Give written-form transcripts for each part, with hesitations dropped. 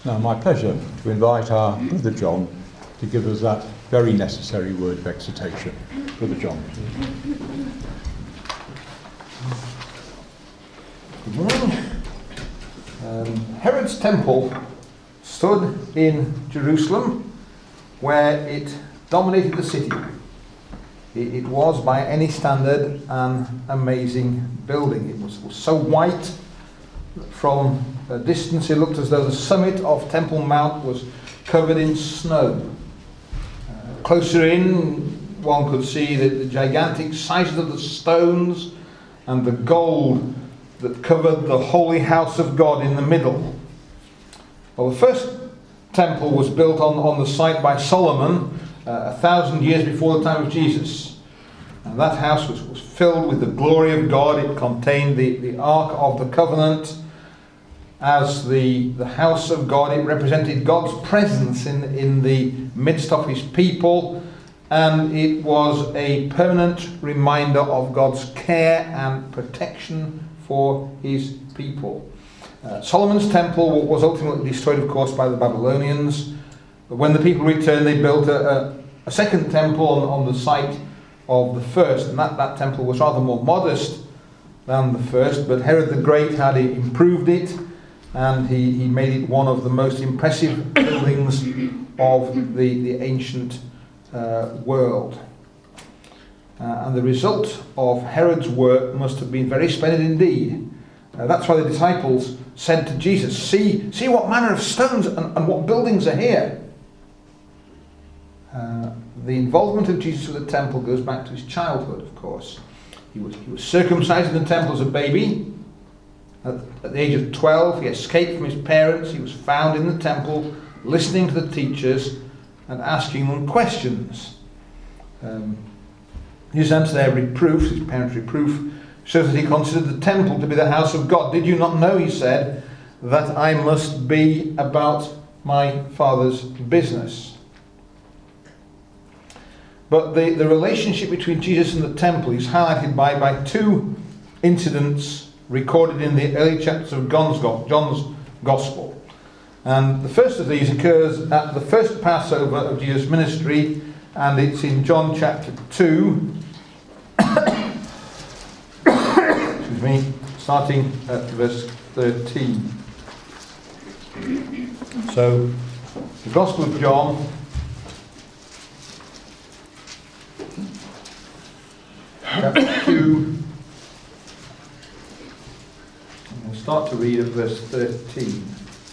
now my pleasure to invite our Brother John to give us that very necessary word of exhortation. Brother John, please. Good morning. Herod's temple stood in Jerusalem, where it dominated the city. It was, by any standard, an amazing building. It was so white that from a distance it looked as though the summit of Temple Mount was covered in snow. Closer in, one could see the gigantic sizes of the stones and the gold that covered the holy house of God in the middle. Well, the first temple was built on the site by Solomon 1,000 years before the time of Jesus. And that house was filled with the glory of God. It contained the Ark of the Covenant. As the house of God, it represented God's presence in the midst of his people. And it was a permanent reminder of God's care and protection for his people. Solomon's temple was ultimately destroyed, of course, by the Babylonians. But when the people returned, they built a second temple on the site of the first. And that temple was rather more modest than the first. But Herod the Great had improved it. And he made it one of the most impressive buildings of the ancient world. And the result of Herod's work must have been very splendid indeed. That's why the disciples said to Jesus, see what manner of stones and what buildings are here. The involvement of Jesus with the temple goes back to his childhood, of course. He was circumcised in the temple as a baby. At the age of 12, he escaped from his parents. He was found in the temple, listening to the teachers and asking them questions. His answer to their reproof, his parents' reproof, shows that he considered the temple to be the house of God. Did you not know, he said, that I must be about my Father's business? But the relationship between Jesus and the temple is highlighted by two incidents recorded in the early chapters of John's Gospel. And the first of these occurs at the first Passover of Jesus' ministry, and it's in John chapter 2. Excuse me, starting at verse 13. So, the Gospel of John, chapter 2. We'll start to read at verse 13.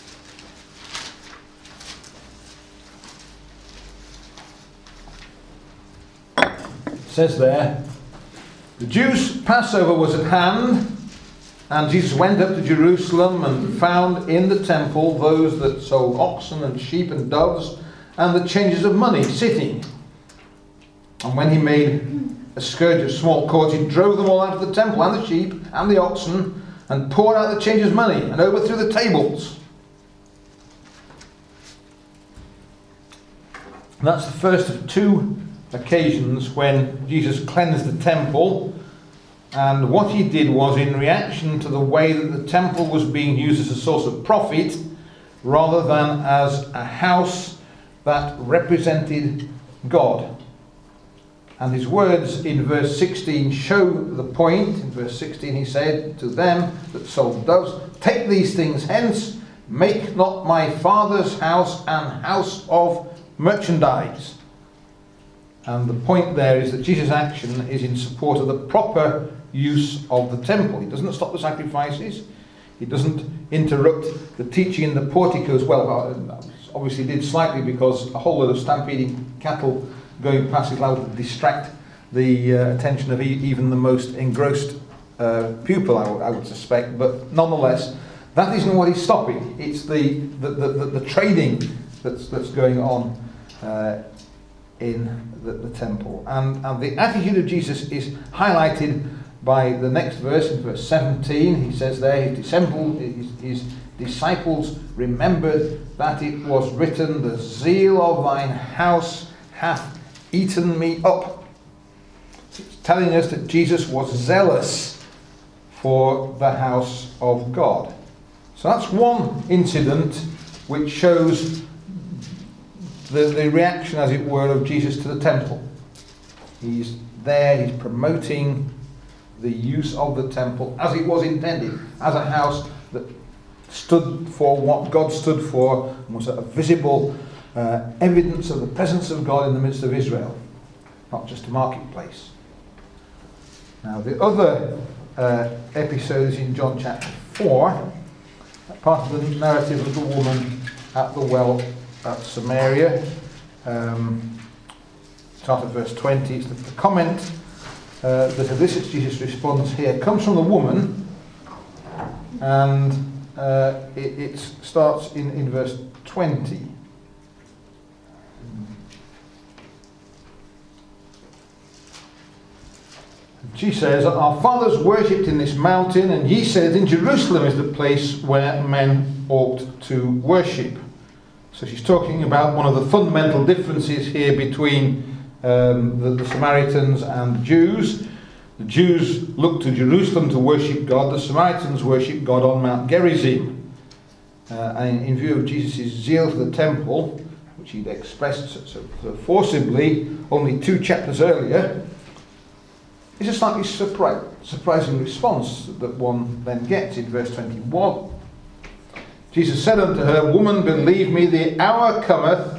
It says there, the Jews' Passover was at hand, and Jesus went up to Jerusalem and found in the temple those that sold oxen and sheep and doves and the changers of money sitting. And when he made a scourge of small cords, he drove them all out of the temple, and the sheep and the oxen, and poured out the changers' money and overthrew the tables. And that's the first of two occasions when Jesus cleansed the temple. And what he did was in reaction to the way that the temple was being used as a source of profit rather than as a house that represented God. And his words in verse 16 show the point. In verse 16 he said to them that sold doves, take these things hence, make not my Father's house an house of merchandise. And the point there is that Jesus' action is in support of the proper use of the temple. He doesn't stop the sacrifices. He doesn't interrupt the teaching in the portico as well. Obviously did slightly because a whole lot of stampeding cattle going past is allowed to distract the attention of even the most engrossed pupil, I would suspect. But nonetheless, that isn't what he's stopping. It's the trading that's going on in the temple. And the attitude of Jesus is highlighted by the next verse, in verse 17. He says there, his disciples remembered that it was written, the zeal of thine house hath eaten me up. It's telling us that Jesus was zealous for the house of God. So that's one incident which shows the reaction, as it were, of Jesus to the temple. He's there, he's promoting the use of the temple as it was intended, as a house that stood for what God stood for, and was a visible evidence of the presence of God in the midst of Israel, not just a marketplace. Now, the other episode is in John chapter 4, part of the narrative of the woman at the well at Samaria. Start at verse 20. It's the comment that elicits Jesus' response here comes from the woman, and it starts in verse 20. She says, "Our fathers worshipped in this mountain, and ye said, in Jerusalem is the place where men ought to worship." So she's talking about one of the fundamental differences here between the Samaritans and the Jews. The Jews looked to Jerusalem to worship God. The Samaritans worship God on Mount Gerizim. And in view of Jesus' zeal for the temple, which he'd expressed so forcibly only 2 chapters earlier, it's a slightly surprising response that one then gets in verse 21. Jesus said unto her, "Woman, believe me, the hour cometh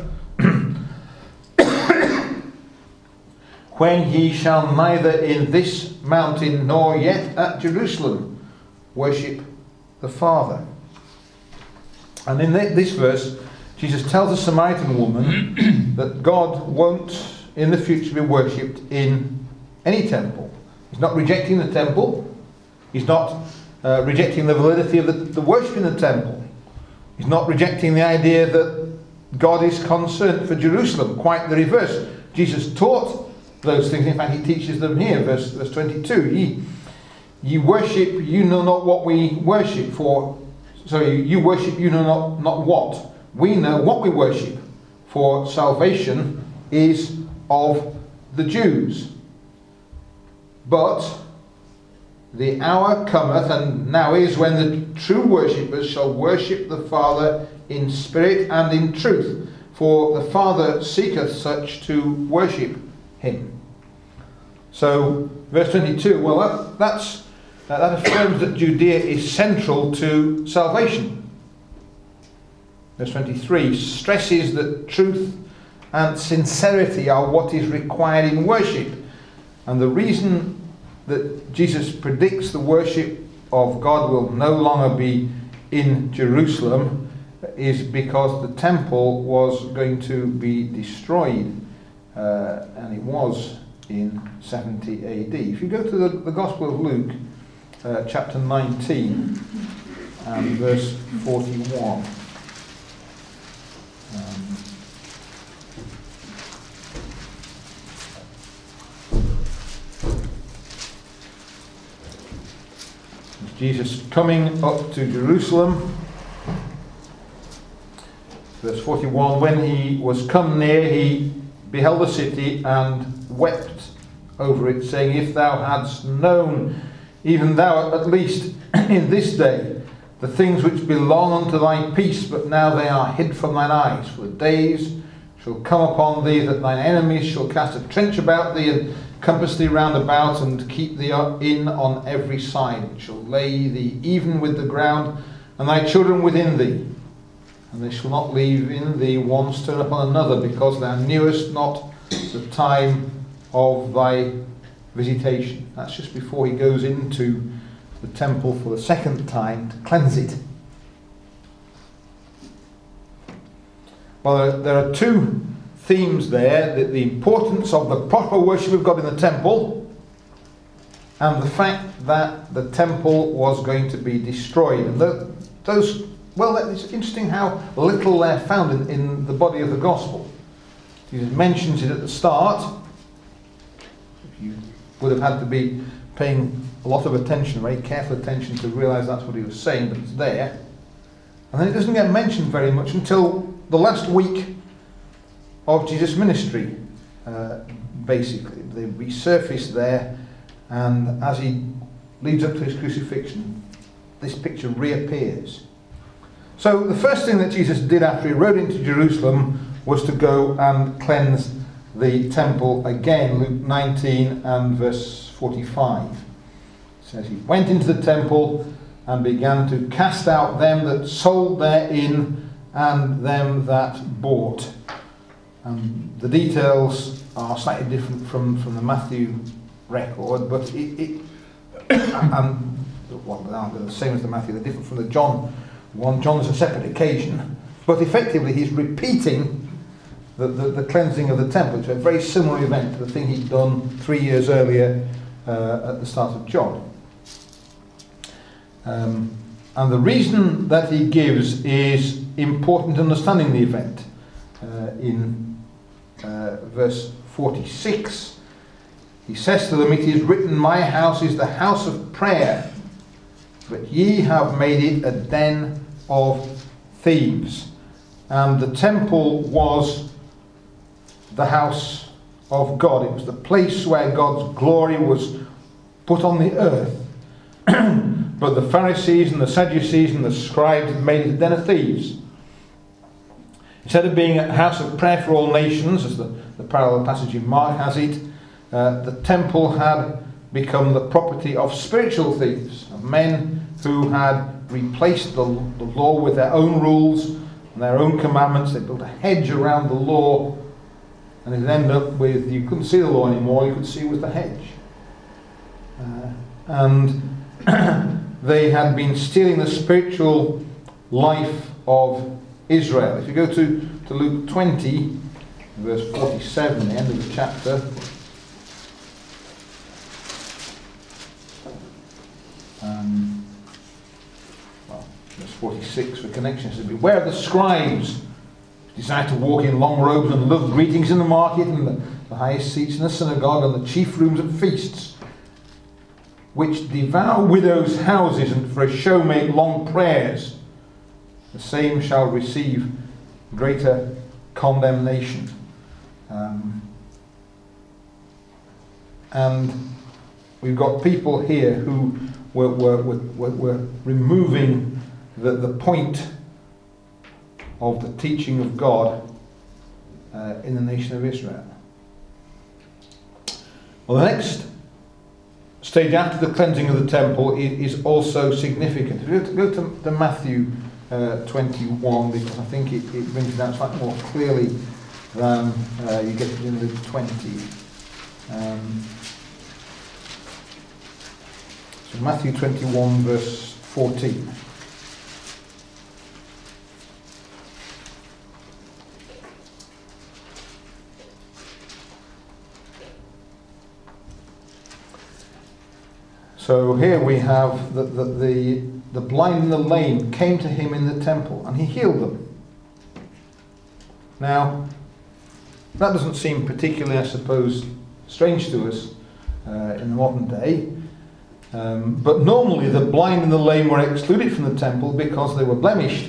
when ye shall neither in this mountain nor yet at Jerusalem worship the Father." And in this verse, Jesus tells the Samaritan woman that God won't in the future be worshipped in any temple. He's not rejecting the temple. He's not rejecting the validity of the worship in the temple. He's not rejecting the idea that God is concerned for Jerusalem. Quite the reverse. Jesus taught those things. In fact, he teaches them here, verse 22. Ye worship, you know not what we worship for. Sorry, you worship, you know not what. We know what we worship, for salvation is of the Jews. But the hour cometh, and now is, when the true worshippers shall worship the Father in spirit and in truth, for the Father seeketh such to worship him. So, verse 22, well, that affirms that Judea is central to salvation. Verse 23 stresses that truth and sincerity are what is required in worship. And the reason that Jesus predicts the worship of God will no longer be in Jerusalem is because the temple was going to be destroyed, and it was in 70 AD. If you go to the Gospel of Luke, chapter 19 and verse 41. Jesus coming up to Jerusalem. Verse 41, when he was come near, he beheld the city and wept over it, saying, if thou hadst known, even thou at least in this day, the things which belong unto thy peace, but now they are hid from thine eyes. For the days shall come upon thee that thine enemies shall cast a trench about thee, and compass thee round about, and keep thee in on every side, and shall lay thee even with the ground, and thy children within thee. And they shall not leave in thee one stone upon another, because thou knewest not the time of thy visitation. That's just before he goes into the temple for the second time to cleanse it. Well, there are two themes there: the importance of the proper worship of God in the temple, and the fact that the temple was going to be destroyed. And those, well, it's interesting how little they're found in the body of the gospel. Jesus mentions it at the start. You would have had to be paying a lot of attention, very careful attention, to realise that's what he was saying, but it's there. And then it doesn't get mentioned very much until the last week of Jesus' ministry, basically. They resurface there, and as he leads up to his crucifixion, this picture reappears. So the first thing that Jesus did after he rode into Jerusalem was to go and cleanse the temple again. Luke 19 and verse 45. It says he went into the temple and began to cast out them that sold therein and them that bought. The details are slightly different from the Matthew record, but well, they're the same as the Matthew, they're different from the John one. John's a separate occasion, but effectively he's repeating the cleansing of the temple. It's a very similar event to the thing he'd done 3 years earlier at the start of John. And the reason that he gives is important in understanding the event. In verse 46, he says to them, "It is written, my house is the house of prayer, but ye have made it a den of thieves." And the temple was the house of God. It was the place where God's glory was put on the earth. But the Pharisees and the Sadducees and the scribes had made it a den of thieves. Instead of being a house of prayer for all nations, as the parallel passage in Mark has it, the temple had become the property of spiritual thieves, of men who had replaced the law with their own rules and their own commandments. They built a hedge around the law, and it ended up with, you couldn't see the law anymore, you could see with the hedge. And they had been stealing the spiritual life of Israel. If you go to Luke 20, verse 47, the end of the chapter, verse 46 for connection, it says, "Beware of the scribes, who desire to walk in long robes and love greetings in the market and the highest seats in the synagogue and the chief rooms at feasts, which devour widows' houses and for a show make long prayers. The same shall receive greater condemnation." And we've got people here who were removing the point of the teaching of God in the nation of Israel. Well, the next stage after the cleansing of the temple is also significant. If you go to Matthew 21, because I think it brings it out slightly more clearly than you get it in Luke 20. So Matthew 21 verse 14. So here we have the blind and the lame came to him in the temple and he healed them. Now, that doesn't seem particularly, I suppose, strange to us in the modern day. But normally the blind and the lame were excluded from the temple because they were blemished.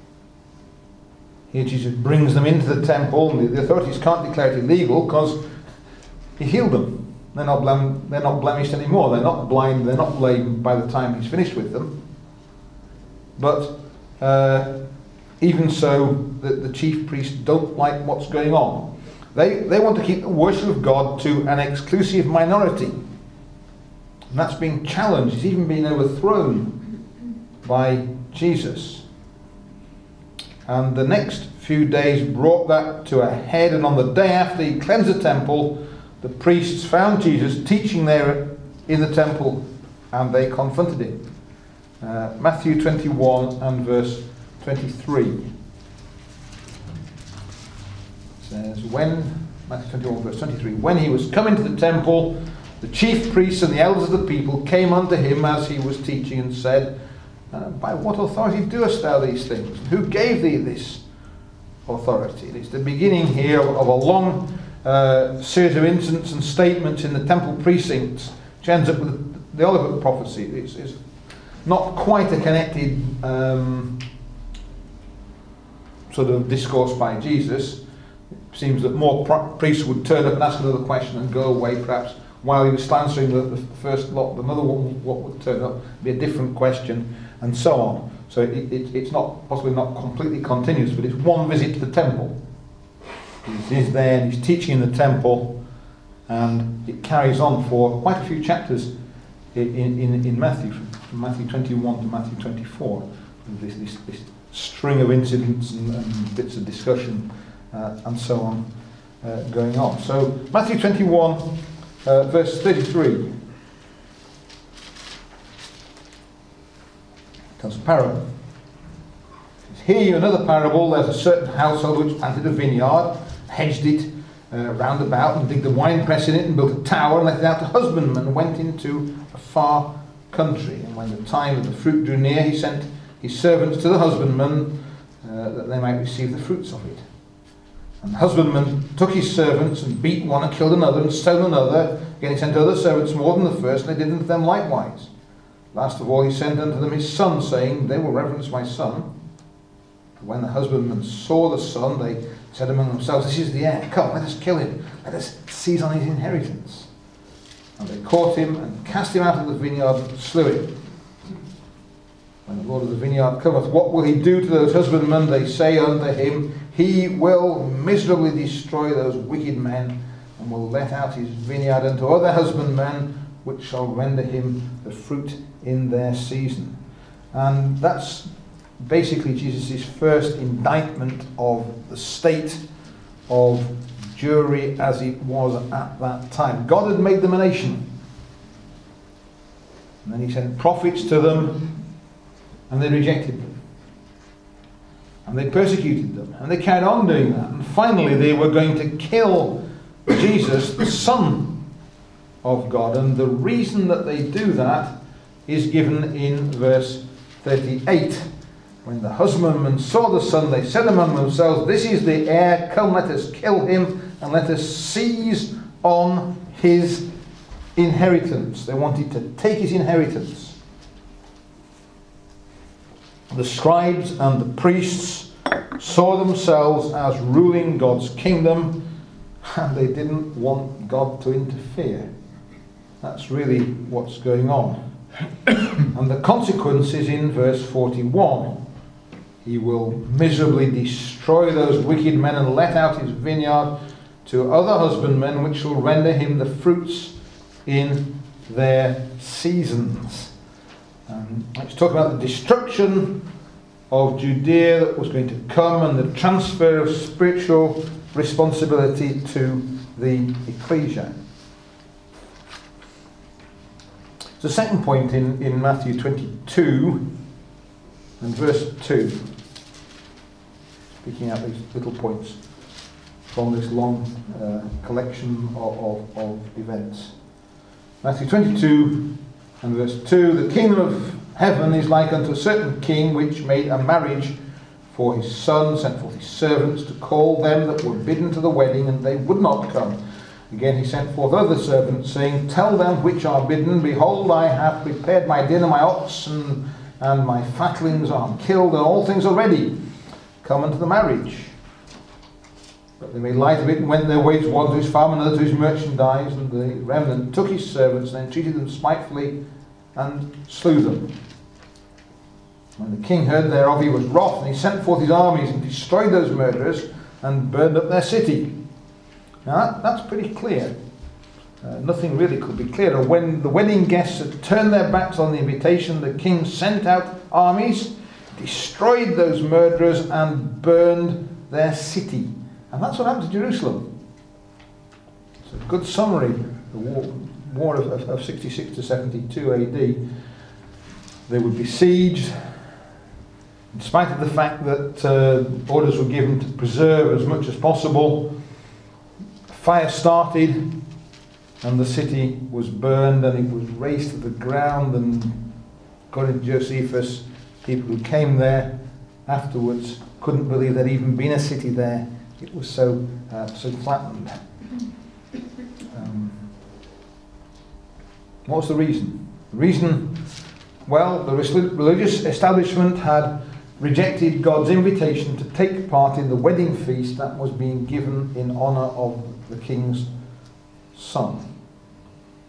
Here Jesus brings them into the temple, and the authorities can't declare it illegal because he healed them. They're not blemished anymore. They're not blind, they're not lame by the time he's finished with them. But even so, the chief priests don't like what's going on. They want to keep the worship of God to an exclusive minority. And that's being challenged. It's even been overthrown by Jesus. And the next few days brought that to a head, and on the day after he cleansed the temple, the priests found Jesus teaching there in the temple, and they confronted him. Matthew 21 and verse 23 says, Matthew 21 verse 23, "When he was come into the temple, the chief priests and the elders of the people came unto him as he was teaching, and said, By what authority doest thou these things? Who gave thee this authority?" And it's the beginning here of a long series of incidents and statements in the temple precincts, which ends up with the Olivet prophecy. It's not quite a connected sort of discourse by Jesus. It seems that more priests would turn up and ask another question and go away, perhaps while he was answering the first lot, another one what would turn up, be a different question, and so on. So it's not possibly not completely continuous, but it's one visit to the temple. He's there and he's teaching in the temple, and it carries on for quite a few chapters in Matthew, from Matthew 21 to Matthew 24. This string of incidents and bits of discussion and so on going on. So Matthew 21, verse 33. Tells a parable. Hear you another parable. There's a certain household which planted a vineyard, hedged it round about, and digged a winepress in it, and built a tower, and let it out to husbandmen, and went into a far country. And when the time of the fruit drew near, he sent his servants to the husbandmen, that they might receive the fruits of it. And the husbandman took his servants, and beat one, and killed another, and stoned another. Again he sent other servants more than the first, and they did unto them likewise. Last of all he sent unto them his son, saying, They will reverence my son. And when the husbandmen saw the son, they said among themselves, This is the heir. Come, let us kill him. Let us seize on his inheritance. And they caught him, and cast him out of the vineyard, and slew him. When the Lord of the vineyard cometh, what will he do to those husbandmen? They say unto him, He will miserably destroy those wicked men, and will let out his vineyard unto other husbandmen, which shall render him the fruit in their season. And that's basically Jesus' first indictment of the state of Jewry as it was at that time. God had made them a nation, and then he sent prophets to them, and they rejected them, and they persecuted them, and they carried on doing that, and finally they were going to kill Jesus, the Son of God. And the reason that they do that is given in verse 38. When the husbandmen saw the son, they said among themselves, This is the heir, come let us kill him, and let us seize on his inheritance. They wanted to take his inheritance. The scribes and the priests saw themselves as ruling God's kingdom, and they didn't want God to interfere. That's really what's going on. And the consequence is in verse 41. He will miserably destroy those wicked men, and let out his vineyard to other husbandmen, which shall render him the fruits in their seasons. Let's talk about the destruction of Judea that was going to come, and the transfer of spiritual responsibility to the ecclesia. The second point in Matthew 22 and verse 2, speaking out these little points from this long collection of events. Matthew 22 and verse 2, The kingdom of heaven is like unto a certain king which made a marriage for his son, sent forth his servants to call them that were bidden to the wedding, and they would not come. Again he sent forth other servants, saying, Tell them which are bidden, Behold, I have prepared my dinner, my oxen and my fatlings are killed, and all things are ready. Come unto the marriage. But they made light of it, and went their ways, one to his farm, another to his merchandise. And the remnant took his servants, and then treated them spitefully, and slew them. When the king heard thereof, he was wroth, and he sent forth his armies, and destroyed those murderers, and burned up their city. Now that's pretty clear. Nothing really could be clearer. When the wedding guests had turned their backs on the invitation, the king sent out armies, destroyed those murderers, and burned their city. And that's what happened to Jerusalem. It's a good summary. The war of 66 to 72 AD. They were besieged, in spite of the fact that orders were given to preserve as much as possible. Fire started, and the city was burned, and it was razed to the ground. And according to Josephus, people who came there afterwards couldn't believe there'd even been a city there. It was so flattened. What was the reason? The reason, well, the religious establishment had rejected God's invitation to take part in the wedding feast that was being given in honour of the king's son.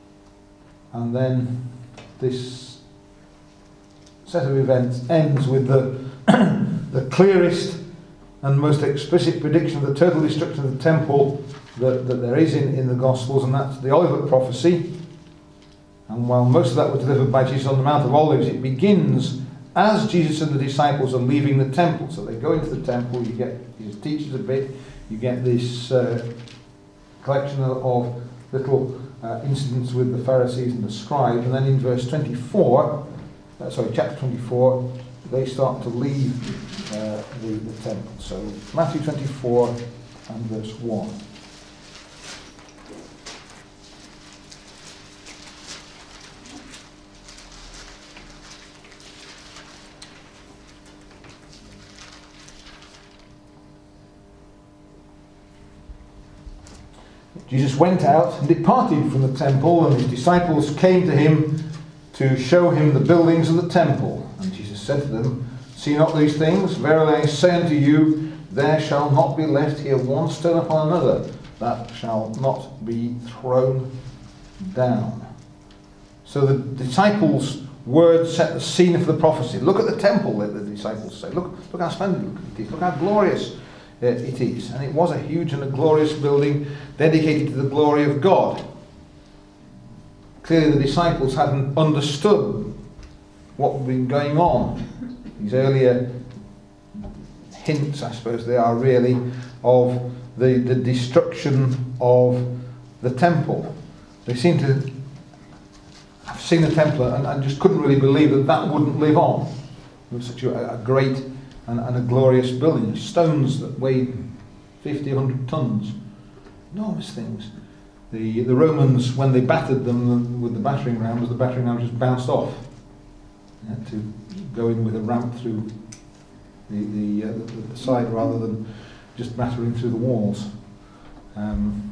And then this set of events ends with the clearest and most explicit prediction of the total destruction of the temple that there is in the Gospels, and that's the Olivet prophecy. And while most of that was delivered by Jesus on the Mount of Olives, it begins as Jesus and the disciples are leaving the temple. So they go into the temple, Jesus teaches a bit, you get this collection of little incidents with the Pharisees and the scribes, and then in verse 24, chapter 24, they start to leave the temple. So Matthew 24 and verse 1. Jesus went out and departed from the temple, and his disciples came to him to show him the buildings of the temple. And Jesus said to them, "See not these things? Verily I say unto you, there shall not be left here one stone upon another that shall not be thrown down." So the disciples' words set the scene for the prophecy. Look at the temple, the disciples say. Look how splendid it is. Look how glorious it is. And it was a huge and a glorious building dedicated to the glory of God. Clearly the disciples hadn't understood what had been going on. These earlier hints, I suppose they are really, of the destruction of the temple. They seem to have seen the temple and just couldn't really believe that wouldn't live on. It was such a great and a glorious building. Stones that weighed 50, 100 tons. Enormous things. The Romans, when they battered them with the battering rams just bounced off. They had to go in with a ramp through the side rather than just battering through the walls. And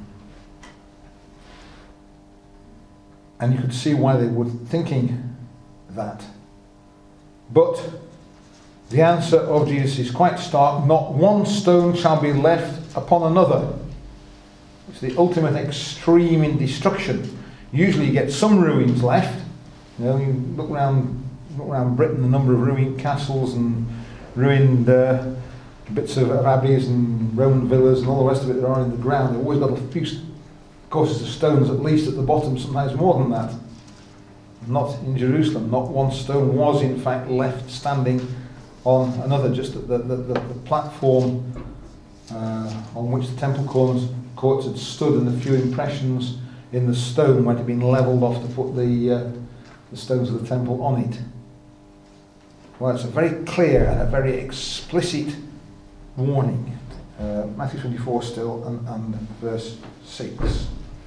you could see why they were thinking that. But the answer of Jesus is quite stark. Not one stone shall be left upon another. It's the ultimate extreme in destruction. Usually you get some ruins left. You know, you look around Britain, the number of ruined castles and ruined bits of abbeys and Roman villas and all the rest of it that are in the ground. They've always got a few courses of stones at least at the bottom, sometimes more than that. Not in Jerusalem. Not one stone was in fact left standing on another, just the platform on which the temple courts had stood, and a few impressions in the stone might have been levelled off to put the stones of the temple on it. Well, it's a very clear and a very explicit warning. Matthew 24 still, and verse 6.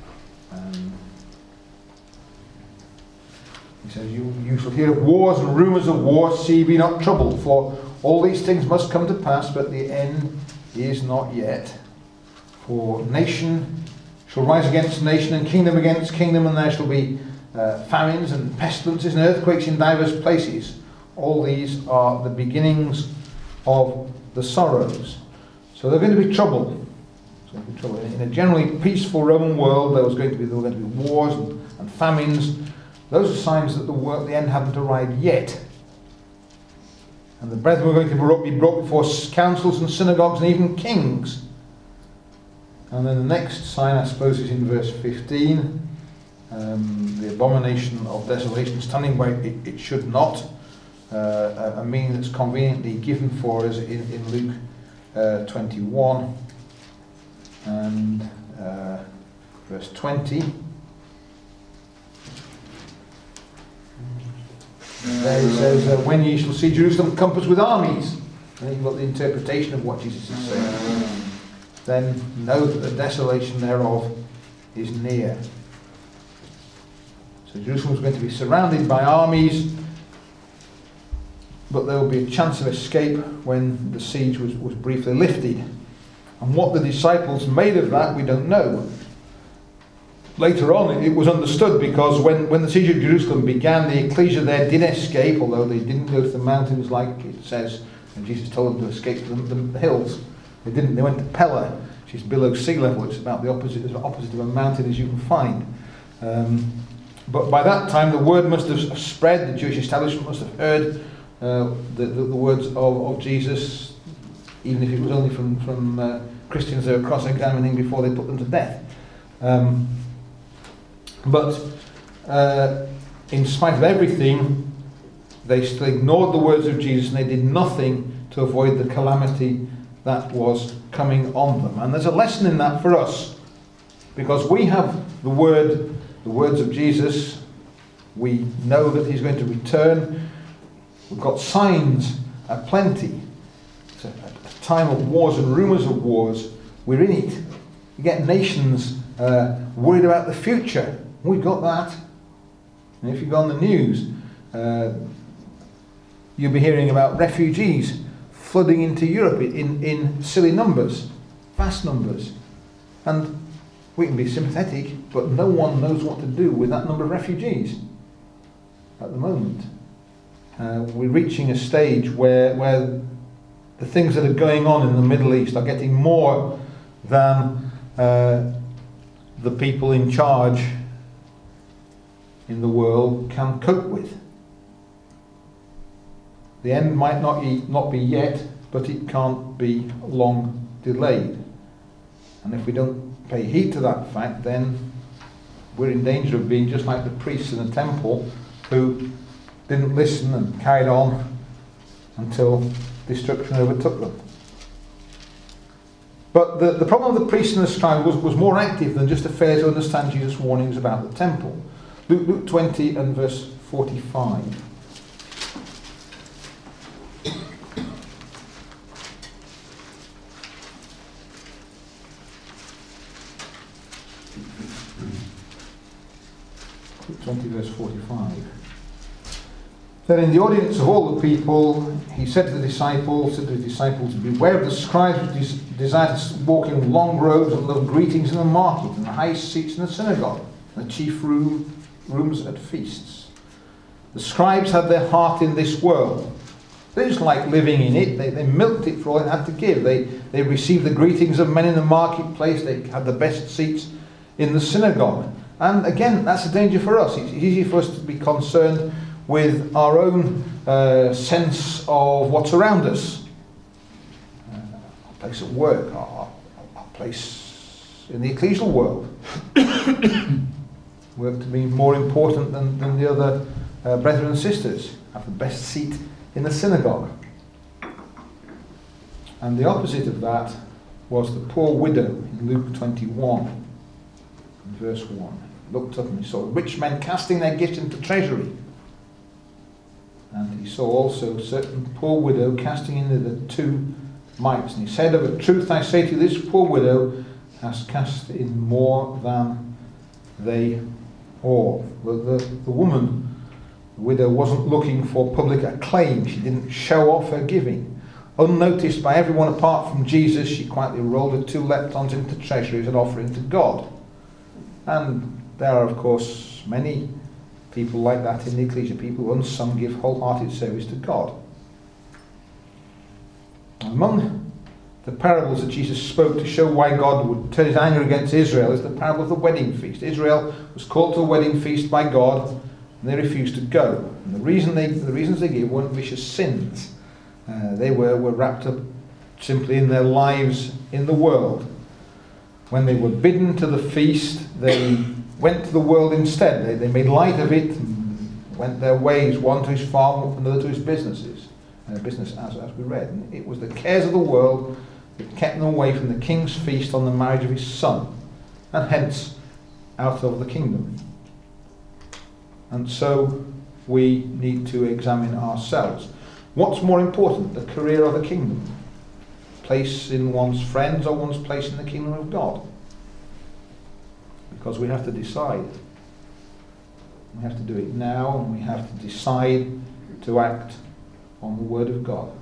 He says, you shall hear of wars and rumours of wars, see be not troubled, for all these things must come to pass, but the end is not yet. For nation shall rise against nation, and kingdom against kingdom, and there shall be famines and pestilences and earthquakes in divers places. All these are the beginnings of the sorrows. So there are going to be trouble. In a generally peaceful Roman world, there were going to be wars and famines. Those are signs that the end hadn't arrived yet. And the brethren were going to be brought before councils and synagogues and even kings. And then the next sign, I suppose, is in verse 15. The abomination of desolation, standing where it should not. A meaning that's conveniently given for us in Luke 21. And verse 20. There it says, when ye shall see Jerusalem compassed with armies. And you've got the interpretation of what Jesus is saying. Then know that the desolation thereof is near. So Jerusalem is going to be surrounded by armies, but there will be a chance of escape when the siege was briefly lifted. And what the disciples made of that, we don't know. Later on, it was understood, because when the siege of Jerusalem began, the ecclesia there did escape, although they didn't go to the mountains like it says, and Jesus told them to escape to the hills. They didn't. They went to Pella, which is below sea level. It's about the opposite of a mountain as you can find. But by that time the word must have spread, the Jewish establishment must have heard the words of Jesus, even if it was only from Christians they were cross-examining before they put them to death. But in spite of everything, they still ignored the words of Jesus, and they did nothing to avoid the calamity that was coming on them. And there's a lesson in that for us, because we have the words of Jesus. We know that he's going to return. We've got signs aplenty. It's a time of wars and rumours of wars. We're in it. You get nations worried about the future. We've got that. And if you go on the news, you'll be hearing about refugees flooding into Europe in silly numbers, vast numbers. And we can be sympathetic, but no one knows what to do with that number of refugees at the moment. We're reaching a stage where the things that are going on in the Middle East are getting more than the people in charge in the world can cope with. The end might not be yet, but it can't be long delayed. And if we don't pay heed to that fact, then we're in danger of being just like the priests in the temple who didn't listen and carried on until destruction overtook them. But the problem of the priests and the scribes was more active than just to fail to understand Jesus' warnings about the temple. Luke 20 and verse 45. Luke 20 verse 45. Then in the audience of all the people, he said to his disciples, beware of the scribes who desire to walk in long robes and love greetings in the market and the high seats in the synagogue, and the chief rooms at feasts. The scribes had their heart in this world. They just like living in it. They milked it for all it had to give. They received the greetings of men in the marketplace. They had the best seats in the synagogue. And again, that's a danger for us. It's easy for us to be concerned with our own sense of what's around us. Our place at work, our place in the ecclesial world. Work to be more important than the other brethren and sisters. Have the best seat in the synagogue. And the opposite of that was the poor widow in Luke 21, verse 1. Looked up and he saw rich men casting their gifts into treasury. And he saw also a certain poor widow casting in the 2 mites. And he said, of a truth I say to you, this poor widow has cast in more than they all. The woman, the widow, wasn't looking for public acclaim. She didn't show off her giving. Unnoticed by everyone apart from Jesus, she quietly rolled her 2 leptons into treasury as an offering to God. And there are, of course, many people like that in the ecclesia, people who unsung give wholehearted service to God. Among the parables that Jesus spoke to show why God would turn his anger against Israel is the parable of the wedding feast. Israel was called to a wedding feast by God, and they refused to go. And the reasons they gave weren't vicious sins. They were wrapped up simply in their lives in the world. When they were bidden to the feast, they went to the world instead. They made light of it and went their ways, one to his farm, another to his business as we read. And it was the cares of the world that kept them away from the king's feast on the marriage of his son, and hence out of the kingdom. And so we need to examine ourselves. What's more important, the career or the kingdom? Place in one's friends or one's place in the kingdom of God? Because we have to decide. We have to do it now, and we have to decide to act on the word of God.